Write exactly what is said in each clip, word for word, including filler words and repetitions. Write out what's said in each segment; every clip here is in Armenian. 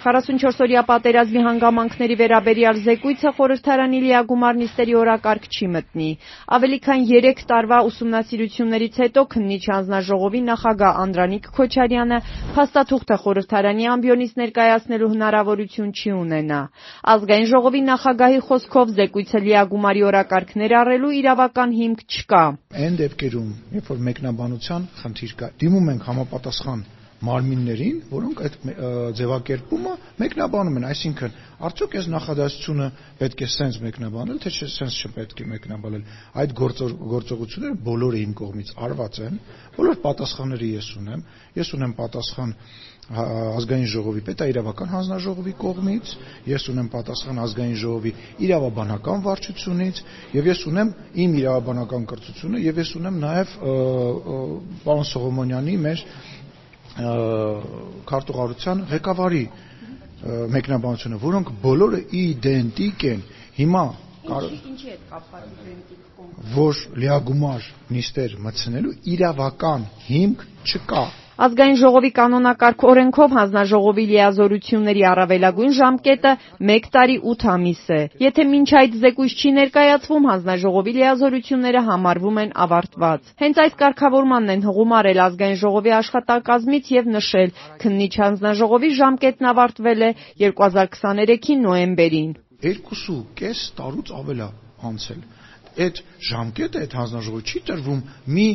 քառասունչորսօրյա պատերազմի հանգամանքների վերաբերյալ զեկույցը խորհրդարանի լիագումար նիստերի օրակարգ չի մտնի։ Ավելի քան երեք տարվա ուսումնասիրություններից հետո քննիչ հանձնաժողովի նախագահ Անդրանիկ Քոչարյանը փաստաթուղթը խորհրդարանի ամբիոնից ներկայացնելու հնարավորություն չի ունենա։ Ազգային ժողովի նախագահի խոսքով զեկույցը լիագումարի օրակարգ ներառելու իրավական հիմք չկա։ Այն դեպքերում, երբ որ մեկնաբանության խնդիր կա, դիմում ենք համապատասխան մարմիններին, որոնք այդ ձևակերպումը մեկնաբանում են, այսինքն արդյոք այս նախադասությունը պետք է սենց մեկնաբանել, թե սենց չպետք է մեկնաբանել։ Այդ գործողությունները բոլորը իմ կողմից արված են, բոլոր պատասխանները ես ունեմ, ես ունեմ պատասխան ազգային ժողովի պետաիրավական հանձնաժողովի կողմից, ես ունեմ պատասխան ազգային ժողովի իրավաբանական վարչությունից, եւ ես ունեմ իմ իրավաբանական կրթությունը, եւ ես ունեմ նաեւ պարոն Սողոմոնյանի մեր քարտուղարության ղեկավարի մեկնաբանությունը, որոնք բոլորը իդենտիկ են։ Հիմա ինչի հետ կապված իդենտիկ, որ լիագումար նիստեր մտցնելու իրավական հիմք չկա։ Ազգային ժողովի կանոնակարգ օրենքով հանձնաժողովի լիազորությունների առավելագույն ժամկետը մեկ տարի ութ ամիս է։ Եթե մինչ այդ զեկույց չի ներկայացվում, հանձնաժողովի լիազորությունները համարվում են ավարտված։ Հենց այս կարգավորմանն են հղում արել ազգային ժողովի աշխատակազմից եւ նշել, քննիչ հանձնաժողովի ժամկետն ավարտվել է երկու հազար քսաներեքի նոյեմբերին։ Երկուսու կես տարուց ավել է անցել։ Այդ ժամկետը այդ հանձնաժողովի չի տրվում մի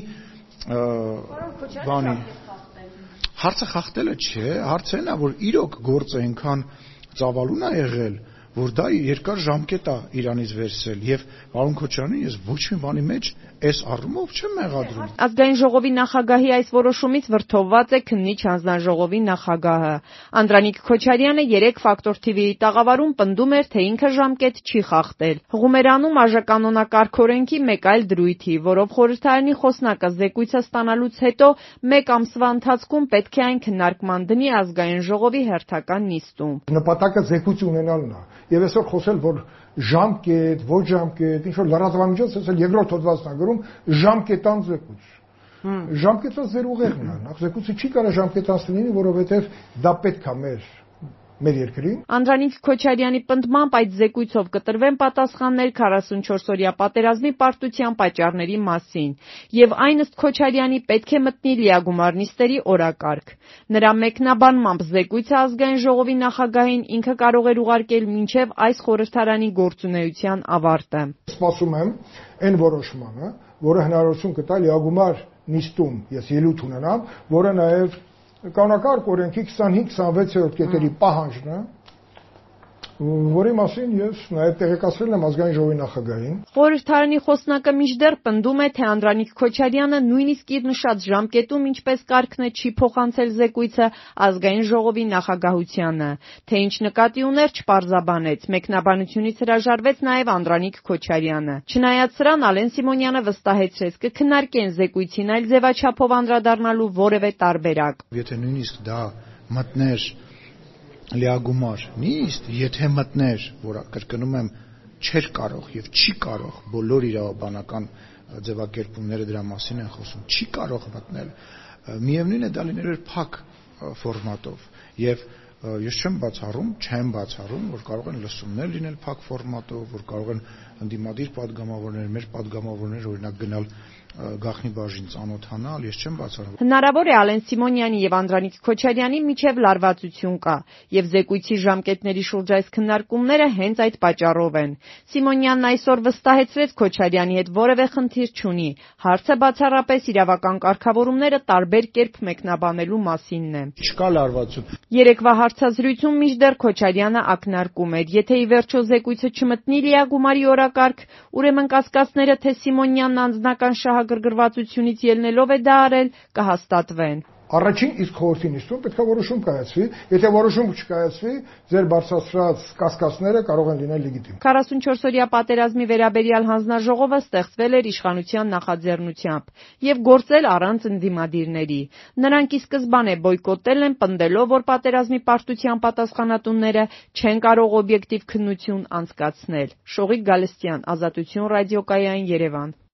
բանի Հարցը խախտելը չէ, հարցը այն է, որ իրոք գործը այնքան ծավալուն է եղել, որ դա երկար ժամկետ է իրանից վերցրել, եւ պարոն Քոչարյանին ես ոչ մի բանի մեջ այս առումով չեմ մեղադրում։ Ազգային ժողովի նախագահի այս որոշումից վրդովված է քննիչ հանձնաժողովի նախագահը։ Անդրանիկ Քոչարյանը երեք ֆակտոր թիվի տաղավարում պնդում էր, թե ինքը ժամկետ չի խախտել։ Հղում էր անում ԱԺ օրենքի մեկ այլ դրույթի, որով խորհրդարանի խոսնակը զեկույցը ստանալուց հետո մեկ ամսվա ընթացքում պետք է այն քննարկման դնի ազգային ժողովի հերթական նիստում։ Նպատակը զեկույց ունենալն է, եւ այսօր խոսել, որ ժամկետ, ոչ ժամկետ, ինչ որ լրատվամիջոց ասել երկրորդ հոդվածն է գրում ժամկետան զեկույց։ Ժամկետը ձեր ուղեղն է, նախ զեկույցը չի կարող ժամկետացնել, որովհետեւ դա պետք է մեր մեր երկրին։ Անդրանիկ Քոչարյանի պնդմամբ այդ զեկույցով կտրվեն պատասխաններ քառասունչորսօրյա պատերազմի պարտության պատճառների մասին, եւ այն ըստ Քոչարյանի պետք է մտնի լիագումար նիստերի օրակարգ։ Նրա մեկնաբանմամբ զեկույցը ազգային ժողովի նախագահին ինքը կարող էր ուղարկել մինչեւ այս խորհրդարանի գործունեության ավարտը։ Սպասում եմ այն որոշմանը, որը հնարավորություն կտա լիագումար նիստում ես ելույթ ունենամ, որը նաեւ Կանոնակարգ օրենքի քսանհինգ քսանվեցերորդ կետերի պահանջն է, որի մասին ես նաև տեղեկացրել եմ ազգային ժողովի նախագահին։ Խորհրդարանի խոսնակը մինչդեռ պնդում է, թե Անդրանիկ Քոչարյանը նույնիսկ իր նշած ժամկետում ինչպես կարգն է չի փոխանցել զեկույցը ազգային ժողովի նախագահությանը, թե ինչ նկատի ուներ չպարզաբանեց, մեկնաբանությունից հրաժարվեց նաև Անդրանիկ Քոչարյանը։ Չնայած սրան Ալեն Սիմոնյանը վստահեցրեց կքննարկեն զեկույցին այլ ձևաչափով անդրադառնալու որևէ տարբերակ։ Եթե նույնիսկ դա մտներ լիագումար նիստ, եթե մտներ, որ կրկնում եմ, չէր կարող եւ չի կարող բոլոր իրավաբանական ձևակերպումները դրա մասին են խոսում, չի կարող մտնել, միևնույն է դա լիներ փակ ֆորմատով եւ ես չեմ բացառում, չեմ բացառում, որ կարող են լսումներ լինել փակ ֆորմատով, որ կարող են ընդդիմադիր падգամավորներ, մեր падգամավորներ օրինակ գնալ գաղտնի բաժին ծանոթանալ, ես չեմ բացառում։ Հնարավոր է Ալեն Սիմոնյանի եւ Անդրանիկ Քոչարյանի միջև լարվածություն կա, եւ զեկույցի ժամկետների շուրջ այս քննարկումները հենց այդ պատճառով են։ Սիմոնյանն այսօր վստահեցրեց Քոչարյանի հետ որևէ խնդիր չունի, հարցը բացառապես իրավական կարգավորումները տարբեր կերպ մեկնաբանելու մասինն է։ Չկա լարվածություն։ Երեկվա հարցազրույցում մինչդեռ Քոչարյանը ակնարկում էր, եթե ի վերջո զեկույցը չմտնի լիագումարի օրակարգ, ուրեմն կասկածները, թե Սիմոնյանն անձնական շահագրգռվածությունից ելնելով է դա արել, կհաստատվեն։ Առաջին իսկ խորհրդի նիստում պետք է որոշում կայացվի, եթե որոշում չկայացվի, ձեր բարձրացրած կասկածները կարող են լինել լեգիտիմ։ քառասունչորսօրյա պատերազմի վերաբերյալ հանձնաժողովը ստեղծվել էր իշխանության նախաձեռնությամբ եւ գործել առանց ընդդիմադիրների։ Նրանք ի սկզբանե բոյկոտել են, պնդելով, որ պատերազմի պարտության պատասխանատունները չեն կարող օբյեկտիվ քննություն անցկացնել։ Շողիկ Գալստյան, Ազատություն ռադիոկայան, Երևան։